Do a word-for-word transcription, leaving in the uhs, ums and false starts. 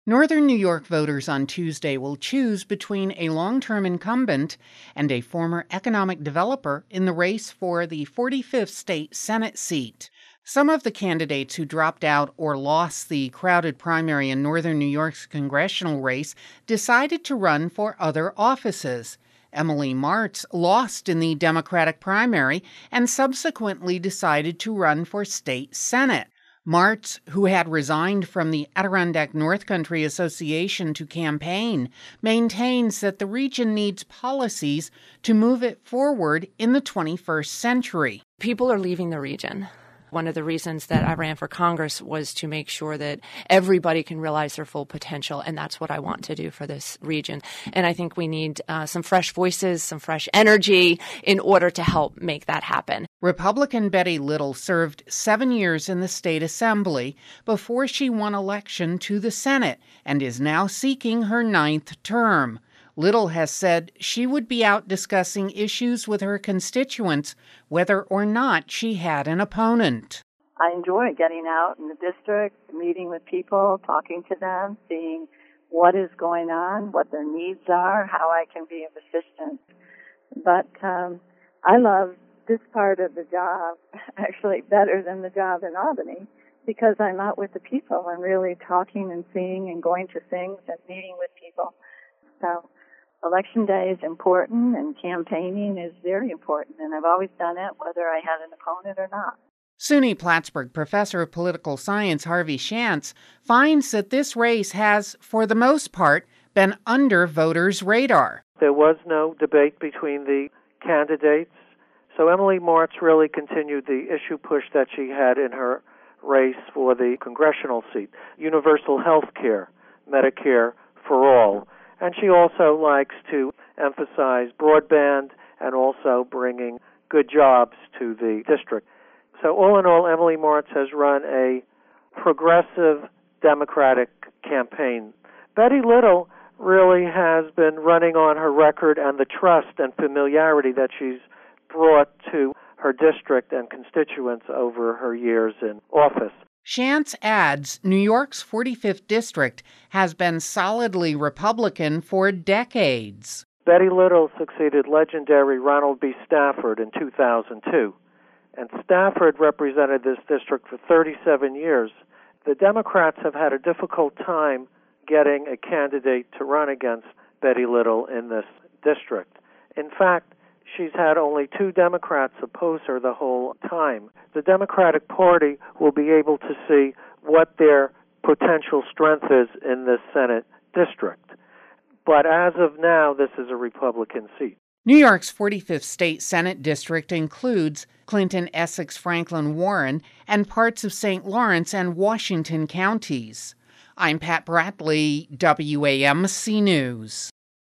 Northern New York voters on Tuesday will choose between a long-term incumbent and a former economic developer in the race for the forty-fifth state Senate seat. Some of the candidates who dropped out or lost the crowded primary in Northern New York's congressional race decided to run for other offices. Emily Martz lost in the Democratic primary and subsequently decided to run for state Senate. Martz, who had resigned from the Adirondack North Country Association to campaign, maintains that the region needs policies to move it forward in the twenty-first century. People are leaving the region. One of the reasons that I ran for Congress was to make sure that everybody can realize their full potential, and that's what I want to do for this region. And I think we need uh, some fresh voices, some fresh energy in order to help make that happen. Republican Betty Little served seven years in the state assembly before she won election to the Senate and is now seeking her ninth term. Little has said she would be out discussing issues with her constituents, whether or not she had an opponent. I enjoy getting out in the district, meeting with people, talking to them, seeing what is going on, what their needs are, how I can be of assistance. But um, I love this part of the job actually better than the job in Albany because I'm out with the people. I'm really talking and seeing and going to things and meeting with people. So Election day is important, and campaigning is very important, and I've always done it, whether I had an opponent or not. SUNY Plattsburgh professor of political science Harvey Schantz finds that this race has, for the most part, been under voters' radar. There was no debate between the candidates, so Emily Martz really continued the issue push that she had in her race for the congressional seat, universal health care, Medicare for all. And she also likes to emphasize broadband and also bringing good jobs to the district. So all in all, Emily Martz has run a progressive Democratic campaign. Betty Little really has been running on her record and the trust and familiarity that she's brought to her district and constituents over her years in office. Schantz adds New York's forty-fifth district has been solidly Republican for decades. Betty Little succeeded legendary Ronald B. Stafford in two thousand two, and Stafford represented this district for thirty-seven years. The Democrats have had a difficult time getting a candidate to run against Betty Little in this district. In fact, she's had only two Democrats oppose her the whole time. The Democratic Party will be able to see what their potential strength is in this Senate district. But as of now, this is a Republican seat. New York's forty-fifth state Senate district includes Clinton, Essex, Franklin, Warren, and parts of Saint Lawrence and Washington counties. I'm Pat Bradley, W A M C News.